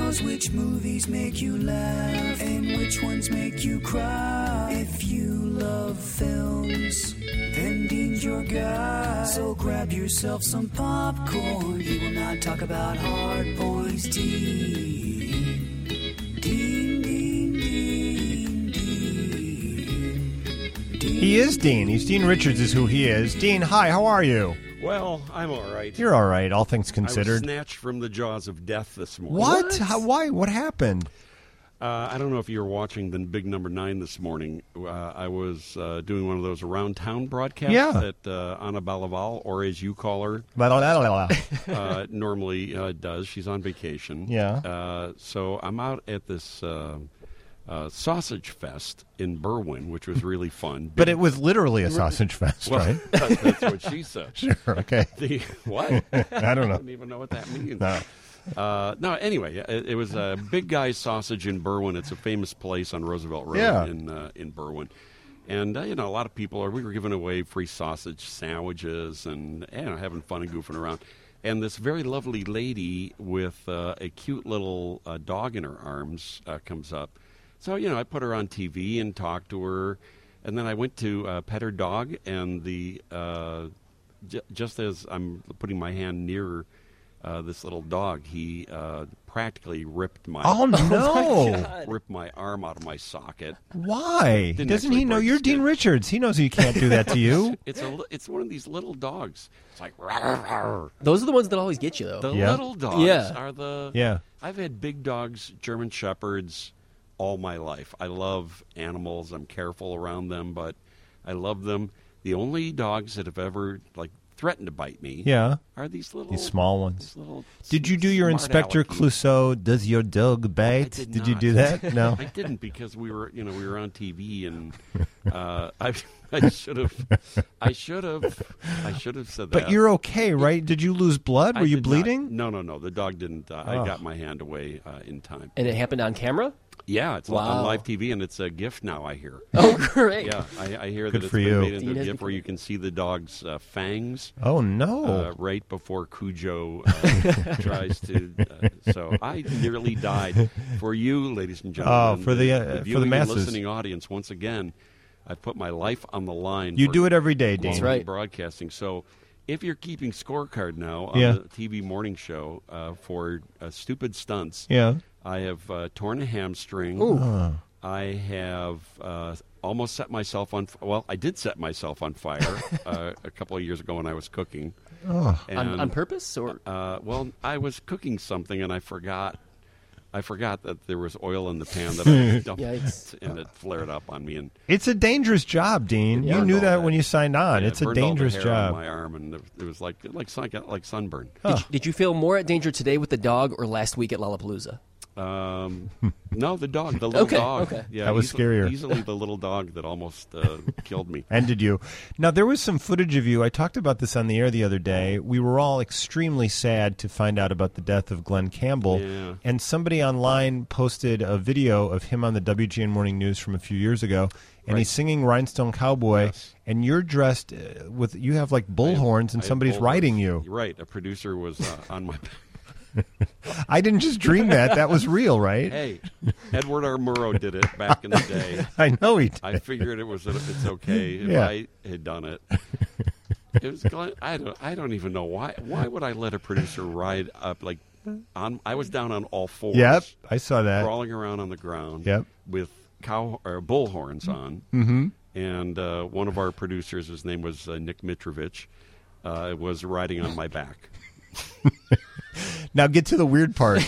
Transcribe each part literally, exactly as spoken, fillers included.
knows which movies make you laugh and which ones make you cry. If you love films, then Dean's your guy. So grab yourself some popcorn. He will not talk about hard boys. Dean, Dean, Dean, Dean, Dean, Dean. He is Dean. He's Dean Richards is who he is. Dean, hi, how are you? Well, I'm all right. You're all right, all things I was considered. snatched from the jaws of death this morning. What? What? How, why? What happened? Uh, I don't know if you were watching the Big Number Nine this morning. Uh, I was uh, doing one of those around town broadcasts Yeah. that uh, Anna Balaval, or as you call her, Blah, blah, blah, blah, blah. uh, normally uh, does. She's on vacation. Yeah. Uh, so I'm out at this uh, uh, sausage fest in Berwyn, which was really fun. But it was literally a sausage fest, well, right? that's what she said. Sure, okay. The, what? I don't know. I don't even know what that means. No. Uh, no, anyway, it, it was a Big Guy Sausage in Berwyn. It's a famous place on Roosevelt Road Yeah. in uh, in Berwyn. And, uh, you know, a lot of people are, we were giving away free sausage sandwiches and, you know, having fun and goofing around. And this very lovely lady with uh, a cute little uh, dog in her arms uh, comes up. So, you know, I put her on T V and talked to her. And then I went to uh, pet her dog, and the uh, j- just as I'm putting my hand near uh, this little dog, he uh, practically ripped my Oh, no. ripped my arm out of my socket. Why? Didn't Doesn't actually he know break you're skin. Dean Richards? He knows he can't do that to you. It's a li- it's one of these little dogs. It's like rawr, rawr. Those are the ones that always get you, though. The Yeah. little dogs Yeah. are the Yeah. I've had big dogs, German shepherds, all my life. I love animals. I'm careful around them, but I love them. The only dogs that have ever like threatened to bite me Yeah. are these little These small ones. these little Did you do your smart Inspector alecky. Clouseau, does your dog bite? I did you not. do that? No. I didn't because we were, you know, we were on T V and uh, I, I should have, I should have, I should have said that. But you're okay, right? Did you lose blood? I Were you did not- bleeding? No, no, no. The dog didn't. Uh, Oh. I got my hand away uh, in time. And it happened on camera? Yeah, it's Wow. on live T V and it's a gift now. I hear. Oh, great. Yeah, I, I hear Good that it's for been you. made into Dean a has gift where become- you can see the dog's uh, fangs. Oh, no. Uh, right before Cujo uh, tries to, uh, so I nearly died for you, ladies and gentlemen. Oh, for the, uh, for the viewing and masses. listening audience. Once again, I put my life on the line. You for do it every day, Dean. That's right. Broadcasting. So, if you're keeping scorecard now on Yeah. the T V morning show uh, for uh, stupid stunts, Yeah. I have uh, torn a hamstring. Oh. I have uh, almost set myself on. F- well, I did set myself on fire uh, a couple of years ago when I was cooking. Oh. And, On, on purpose? Or Uh, well, I was cooking something and I forgot. I forgot that there was oil in the pan that I dumped, Yikes. and it flared up on me. And It's a dangerous job, Dean. Yeah. You knew Burned all that that. when you signed on. yeah, it's it a burned all the dangerous hair job. on my arm, and it it was like like sun, like sunburn. did, you, did you feel more at danger today with the dog or last week at Lollapalooza? Um, no, the dog, the little Okay, dog. okay. Yeah, That was easily, scarier. Easily the little dog that almost uh, killed me. Ended you. Now, there was some footage of you. I talked about this on the air the other day. We were all extremely sad to find out about the death of Glenn Campbell. Yeah. And somebody online posted a video of him on the W G N Morning News from a few years ago. And Right. he's singing Rhinestone Cowboy. Yes. And you're dressed uh, with, you have like bullhorns and I had somebody's bullhorns. riding you. Right, a producer was uh, on my back. I didn't just dream that. That was real, right? Hey, Edward R. Murrow did it back in the day. I know he did. I figured it was it's okay if Yeah. I had done it. It was Glenn, I don't I don't even know why why would I let a producer ride up like on I was down on all fours. Yep, I saw that. Crawling around on the ground. Yep. With cow or bull horns on. Mm-hmm. And uh, one of our producers, his name was uh, Nick Mitrovich, uh, was riding on my back. Now get to the weird part.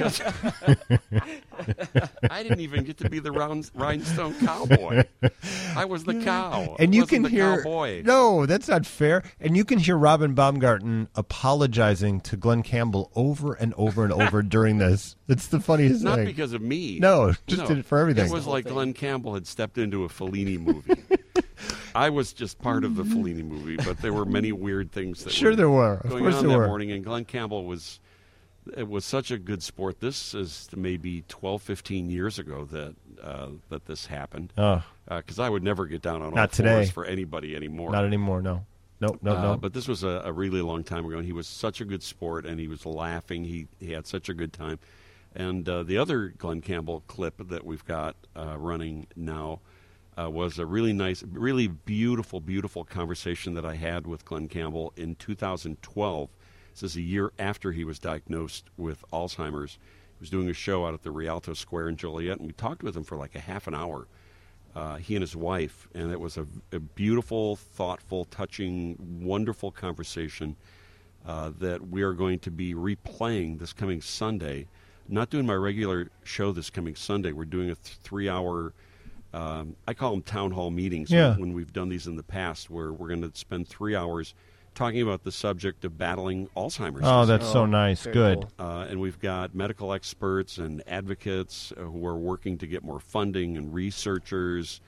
I didn't even get to be the round, rhinestone cowboy. I was the cow. And I you wasn't can the hear cowboy. no, that's not fair. And you can hear Robin Baumgarten apologizing to Glenn Campbell over and over and over during this. It's the funniest Not thing. because of me. No, just did it for everything. It was like Glenn Campbell had stepped into a Fellini movie. I was just part of the Fellini movie, but there were many weird things that Sure were there were. Of going course on there that were. morning. And Glenn Campbell was it was such a good sport. This is maybe twelve, fifteen years ago that uh, that this happened. Oh, Because I would never get down on all Not fours today. for anybody anymore. not anymore. No, no, no, Uh, no. But this was a, a really long time ago, and he was such a good sport, and he was laughing. He he had such a good time. And uh, the other Glenn Campbell clip that we've got uh, running now uh, was a really nice, really beautiful, beautiful conversation that I had with Glenn Campbell in two thousand twelve. This is a year after he was diagnosed with Alzheimer's. He was doing a show out at the Rialto Square in Joliet, and we talked with him for like a half an hour, uh, he and his wife, and it was a, a beautiful, thoughtful, touching, wonderful conversation uh, that we are going to be replaying this coming Sunday. Not doing my regular show this coming Sunday. We're doing a th- three-hour, um, I call them town hall meetings yeah. when we've done these in the past, where we're going to spend three hours talking about the subject of battling Alzheimer's. Oh, that's Oh, so nice. very Good. cool. Uh, and we've got medical experts and advocates uh, who are working to get more funding, and researchers,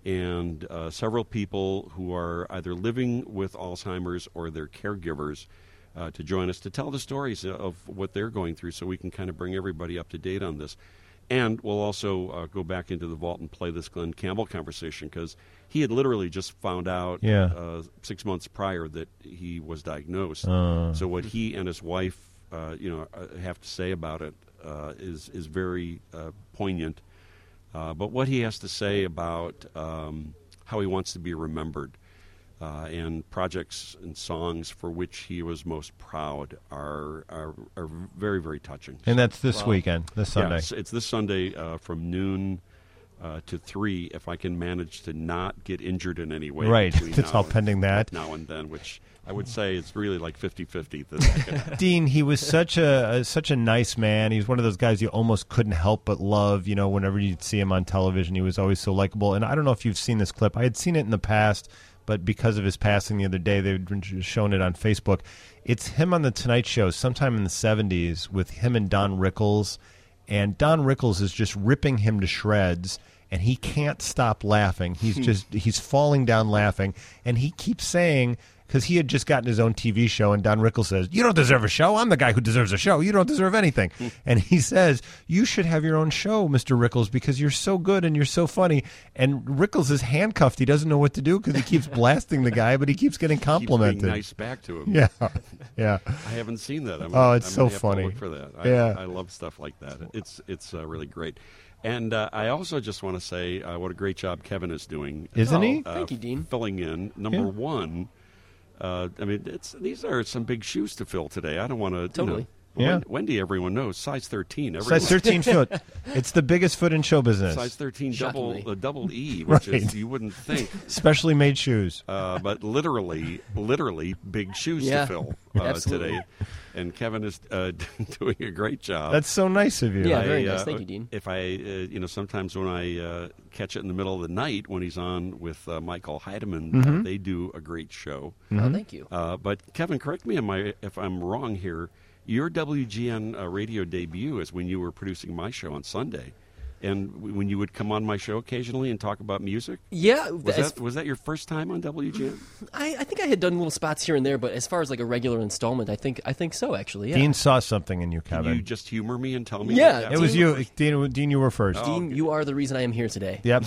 and uh, several people who are either living with Alzheimer's or their caregivers uh, to join us to tell the stories of what they're going through, so we can kind of bring everybody up to date on this. And we'll also uh, go back into the vault and play this Glenn Campbell conversation, because he had literally just found out Yeah. uh, six months prior that he was diagnosed. Uh. So what he and his wife, uh, you know, uh, have to say about it uh, is is very uh, poignant. Uh, but what he has to say about um, how he wants to be remembered uh, and projects and songs for which he was most proud are are, are very, very touching. And that's this Wow. weekend, this Sunday. Yeah, it's, it's this Sunday uh, from noon uh, to three, if I can manage to not get injured in any way. Right. between It's now all and- pending that. Now and then, which I would say it's really like fifty-fifty. That that could happen. Dean, he was such a, a such a nice man. He was one of those guys you almost couldn't help but love. You know, whenever you'd see him on television, he was always so likable. And I don't know if you've seen this clip. I had seen it in the past, but because of his passing the other day, they've shown it on Facebook. It's him on the Tonight Show sometime in the seventies with him and Don Rickles. And Don Rickles is just ripping him to shreds, and he can't stop laughing. He's just he's falling down laughing, and he keeps saying, because he had just gotten his own T V show, and Don Rickles says, "You don't deserve a show. I'm the guy who deserves a show. You don't deserve anything." And he says, "You should have your own show, Mister Rickles, because you're so good and you're so funny." And Rickles is handcuffed. He doesn't know what to do because he keeps blasting the guy, but he keeps getting Keeps complimented. being nice back to him. Yeah, yeah. I haven't seen that. I'm, Oh, it's I'm so gonna have to funny. look for that. I, Yeah. I love stuff like that. It's it's uh, really great. And uh, I also just want to say uh, what a great job Kevin is doing. Isn't uh, he? uh, Thank you, Dean. Filling in number Yeah. one. Uh, I mean, it's these are some big shoes to fill today. I don't want to. Totally. You know, Yeah. Wen- Wendy, everyone knows, size thirteen. Everyone, Size thirteen foot. It's the biggest foot in show business. Size thirteen, double Shockingly. uh, double E, which Right. is you wouldn't think, Specially made shoes. uh, but literally, literally big shoes Yeah. to fill uh, Absolutely. today. And Kevin is uh, doing a great job. That's so nice of you. Yeah, I, very nice. uh, Thank you, Dean. If I, uh, you know, sometimes when I uh, catch it in the middle of the night when he's on with uh, Michael Heidemann, Mm-hmm. uh, they do a great show. Oh, thank you. Uh, but Kevin, correct me am I, if I'm wrong here. Your W G N uh, radio debut is when you were producing my show on Sunday, and w- when you would come on my show occasionally and talk about music. Yeah, Was as- that was that your first time on W G N? I, I think I had done little spots here and there, but as far as like a regular installment, I think I think so. Actually, yeah. Dean saw something in you, Can Kevin. you just humor me and tell me? Yeah, that it was Dean- you, Dean. Dean, you were first. Oh. Dean, you are the reason I am here today. Yep.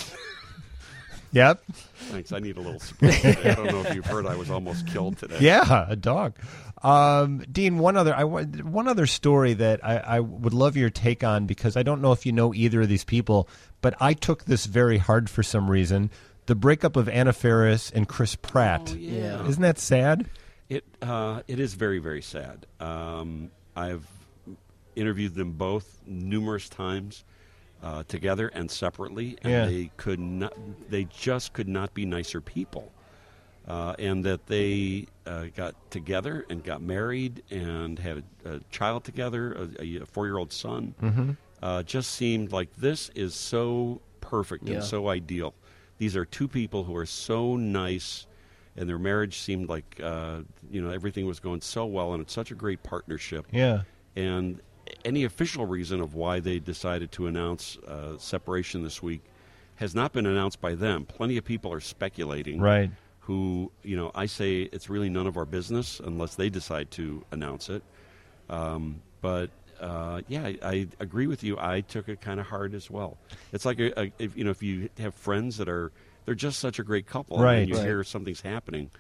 Yep. Thanks. I need a little support today. I don't know if you've heard. I was almost killed today. Yeah, a dog. Um, Dean, one other I, wa- one other story that I, I would love your take on, because I don't know if you know either of these people, but I took this very hard for some reason. The breakup of Anna Faris and Chris Pratt. Oh, yeah. Isn't that sad? It uh, it is very, very sad. Um, I've interviewed them both numerous times, uh, together and separately, and Yeah. they could not. They just could not be nicer people. Uh, and that they uh, got together and got married and had a, a child together, a, a four-year-old son. Mm-hmm. Uh, just seemed like this is so perfect Yeah. and so ideal. These are two people who are so nice, and their marriage seemed like uh, you know everything was going so well, and it's such a great partnership. Yeah. And any official reason of why they decided to announce uh, separation this week has not been announced by them. Plenty of people are speculating. Right. Who, you know, I say it's really none of our business unless they decide to announce it. Um, but uh, yeah, I, I agree with you. I took it kind of hard as well. It's like a, a, if you know if you have friends that are they're just such a great couple, Right. and you Right. hear something's happening,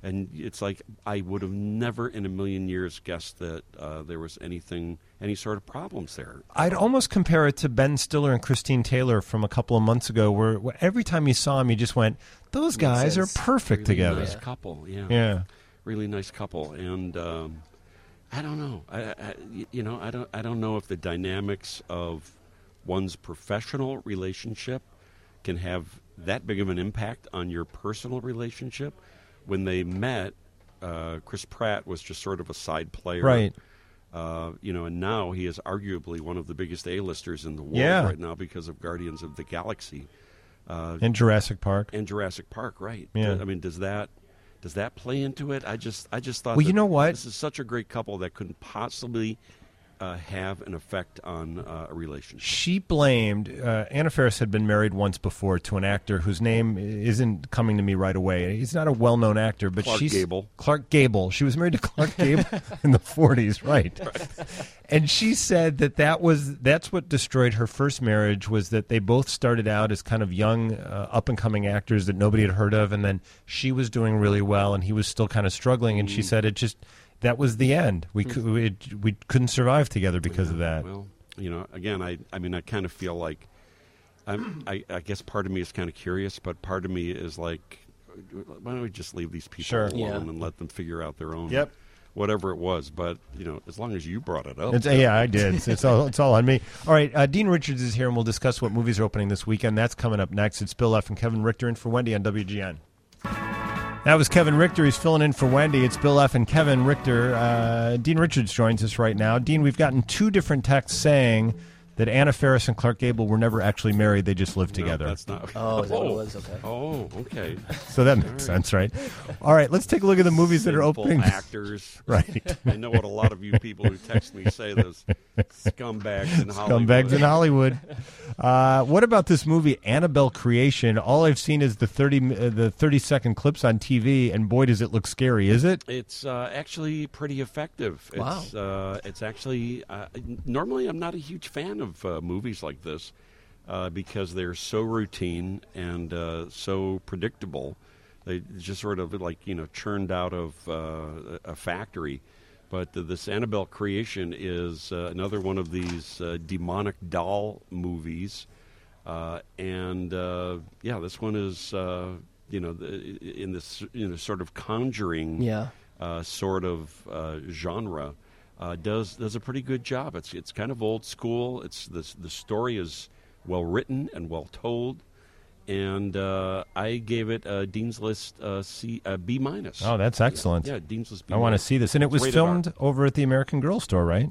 And it's like I would have never in a million years guessed that uh, there was anything, any sort of problems there. I'd almost compare it to Ben Stiller and Christine Taylor from a couple of months ago, where, where every time you saw them, you just went, "Those guys are sense. perfect Really together." Nice couple, yeah, Yeah. really nice couple. And um, I don't know, I, I, you know, I don't, I don't know if the dynamics of one's professional relationship can have that big of an impact on your personal relationship. When they met, uh, Chris Pratt was just sort of a side player. Right. Uh, you know, and now he is arguably one of the biggest A-listers in the world Yeah. right now because of Guardians of the Galaxy. Uh, And Jurassic Park. and Jurassic Park, right? Yeah. I mean, does that does that play into it? I just I just thought Well, that you know what? this is such a great couple that couldn't possibly uh, have an effect on uh, a relationship. She blamed, uh, Anna Faris had been married once before to an actor whose name isn't coming to me right away. He's not a well-known actor, but Clark she's... Gable. Clark Gable. She was married to Clark Gable in the forties, right. right. And she said that, that was, that's what destroyed her first marriage, was that they both started out as kind of young, uh, up-and-coming actors that nobody had heard of, and then she was doing really well, and he was still kind of struggling, and she said it just... That was the end. We could, we, we couldn't survive together because of that. Well, you know, again, I I mean, I kind of feel like I'm, I I guess part of me is kind of curious, but part of me is like, why don't we just leave these people Sure. alone Yeah. and let them figure out their own Yep. whatever it was. But you know, as long as you brought it up, It's, yeah, I did. It's, it's all it's all on me. All right, uh, Dean Richards is here, and we'll discuss what movies are opening this weekend. That's coming up next. It's Bill F. and Kevin Richter in for Wendy on W G N. That was Kevin Richter. He's filling in for Wendy. It's Bill F. and Kevin Richter. Uh, Dean Richards joins us right now. Dean, we've gotten two different texts saying that Anna Faris and Clark Gable were never actually married. They just lived No, together. that's not. Oh, is that what it was? Okay. Oh, okay. So that makes sense, right? All right, let's take a look at the movies that are Sinful opening. actors. Right. I know what a lot of you people who text me say. Those scumbags in Hollywood. Scumbags in Hollywood. Uh, what about this movie, Annabelle Creation? All I've seen is the thirty uh, the thirty second clips on T V, and boy, does it look scary. Is it? It's uh, actually pretty effective. Wow. It's, uh, it's actually uh, normally I'm not a huge fan of uh, movies like this uh, because they're so routine and uh, so predictable. They just sort of like you know churned out of uh, a factory. But uh, this Annabelle Creation is uh, another one of these uh, demonic doll movies, uh, and uh, yeah, this one is uh, you know the, in this you know sort of Conjuring Yeah. uh, sort of uh, genre. Uh, does does a pretty good job. It's it's kind of old school. It's the the story is well written and well told. And uh, I gave it a Dean's List uh, C, uh, B minus. Oh, that's excellent. Yeah, Dean's List B. I want to see this. And it was Rated filmed R. over at the American Girl store, right?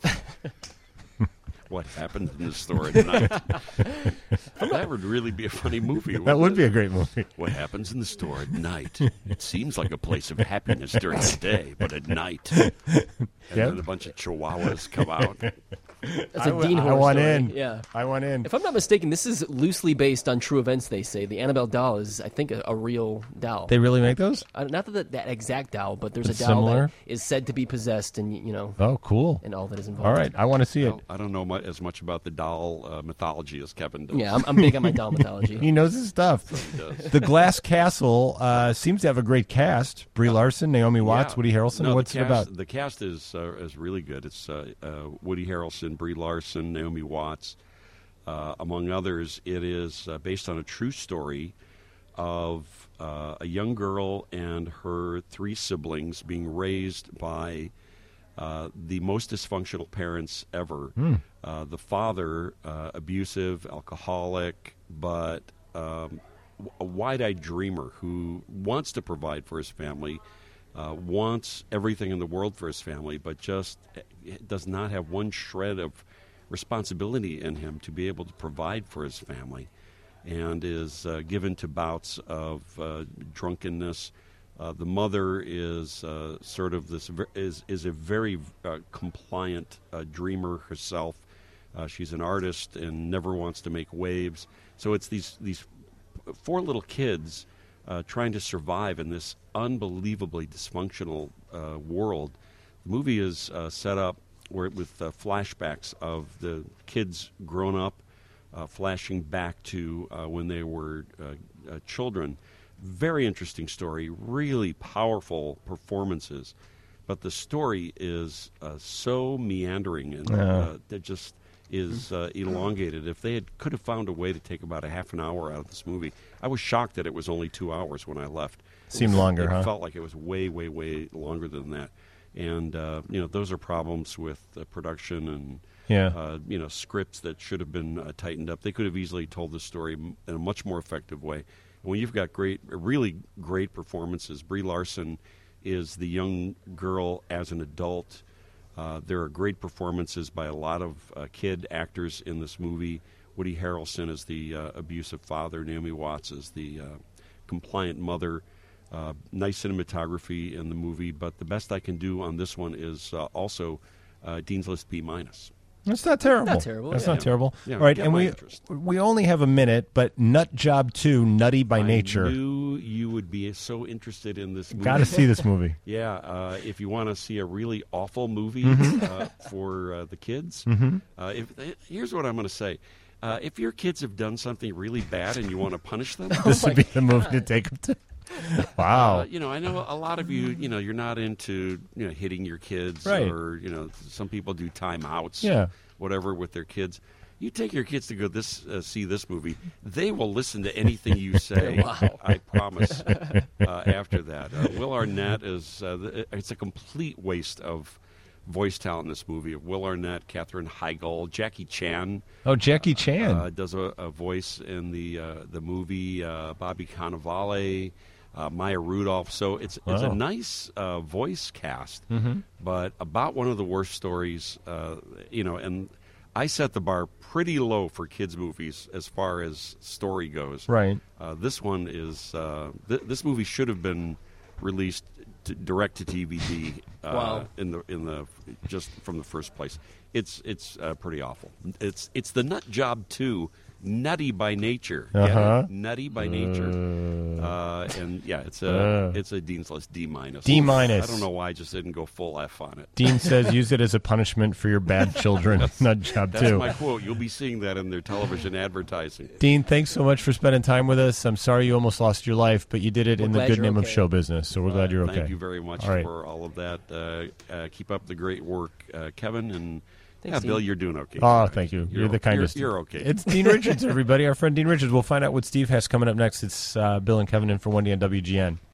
What happened in the store at night? That would really be a funny movie. That would be a great movie. What happens in the store at night? It seems like a place of happiness during the day, but at night, and Yep. then a bunch of chihuahuas come out. That's I a w- Dean I horror want story. in. Yeah. I want in. If I'm not mistaken, this is loosely based on true events, they say. The Annabelle doll is, I think, a, a real doll. They really make those? Uh, not that that exact doll, but there's It's a doll similar? that is said to be possessed and, you know, Oh, cool. and all that is involved. All right, I want to see it. Well, I don't know mu- as much about the doll uh, mythology as Kevin does. Yeah, I'm, I'm big on my doll mythology. He knows his stuff. He does. The Glass Castle uh, seems to have a great cast. Brie Larson, Naomi Watts, Yeah. Woody Harrelson. No, the What's it cast- about? The cast is uh, is really good. It's uh, uh, Woody Harrelson, Brie Larson, Naomi Watts, uh, among others. It is uh, based on a true story of uh, a young girl and her three siblings being raised by uh, the most dysfunctional parents ever. Uh, the father, uh, abusive, alcoholic, but um, a wide-eyed dreamer who wants to provide for his family, uh, wants everything in the world for his family, but just does not have one shred of responsibility in him to be able to provide for his family, and is uh, given to bouts of uh, drunkenness. Uh, the mother is uh, sort of this ver- is is a very uh, compliant uh, dreamer herself. Uh, she's an artist and never wants to make waves. So it's these these four little kids uh, trying to survive in this unbelievably dysfunctional uh, world. The movie is uh, set up where with uh, flashbacks of the kids grown up, uh, flashing back to uh, when they were uh, uh, children. Very interesting story, really powerful performances, but the story is uh, so meandering and uh, that just is uh, elongated. If they had, could have found a way to take about a half an hour out of this movie, I was shocked that it was only two hours when I left. Seemed it was, longer, it huh? It felt like it was way, way, way longer than that. And, uh, you know, those are problems with uh, production and, Yeah. uh, you know, scripts that should have been uh, tightened up. They could have easily told the story m- in a much more effective way. When you've got great, really great performances, Brie Larson is the young girl as an adult. Uh, there are great performances by a lot of uh, kid actors in this movie. Woody Harrelson is the uh, abusive father. Naomi Watts is the uh, compliant mother. Uh, nice cinematography in the movie, but the best I can do on this one is uh, also uh, Dean's List B minus. That's not terrible. Not terrible, That's yeah. not terrible. Yeah, All right, get and my we interest. we only have a minute, but Nut Job two, Nutty by Nature. I knew you would be so interested in this movie. Got to see this movie. Yeah, uh, if you want to see a really awful movie Mm-hmm. uh, for uh, the kids, uh, if, here's what I'm going to say. Uh, if your kids have done something really bad and you want to punish them, This would be the movie to take them to. Wow. Uh, you know, I know a lot of you, you know, you're not into, you know, hitting your kids Right. or, you know, some people do timeouts, Yeah. whatever with their kids. You take your kids to go this uh, see this movie, they will listen to anything you say. Wow. I promise. Uh, after that, uh, Will Arnett is uh, th- it's a complete waste of voice talent in this movie. Will Arnett, Katherine Heigl, Jackie Chan. Oh, Jackie Chan. Uh, does a, a voice in the uh, the movie. Uh, Bobby Cannavale, uh, Maya Rudolph. So it's it's Wow. a nice uh, voice cast, Mm-hmm. but about one of the worst stories. Uh, you know, and I set the bar pretty low for kids' movies as far as story goes. Right. Uh, this one is. Uh, th- this movie should have been released to, direct to D V D. Uh, Wow. In the in the just from the first place, it's it's uh, pretty awful. It's it's the Nut Job two, Nutty by Nature. Get it? Uh-huh. Nutty by Nature. Uh, and yeah, it's a Uh. it's a Dean's List D minus. D minus. I don't know why I just didn't go full F on it. Dean says use it as a punishment for your bad children. Nut Job That's two. my quote. You'll be seeing that in their television advertising. Dean, thanks so much for spending time with us. I'm sorry you almost lost your life, but you did it We're in the glad good you're name of okay. show business, so we're glad you're okay. Thank you very much All right. for all of that. Uh, uh, keep up the great work, uh, Kevin. And Thanks, yeah, Bill, Dean. you're doing okay. Oh, thank you. You're, You're the o- you're- kindest. you're okay. It's Dean Richards, everybody. Our friend Dean Richards. We'll find out what Steve has coming up next. It's uh, Bill and Kevin in for Wendy on W G N.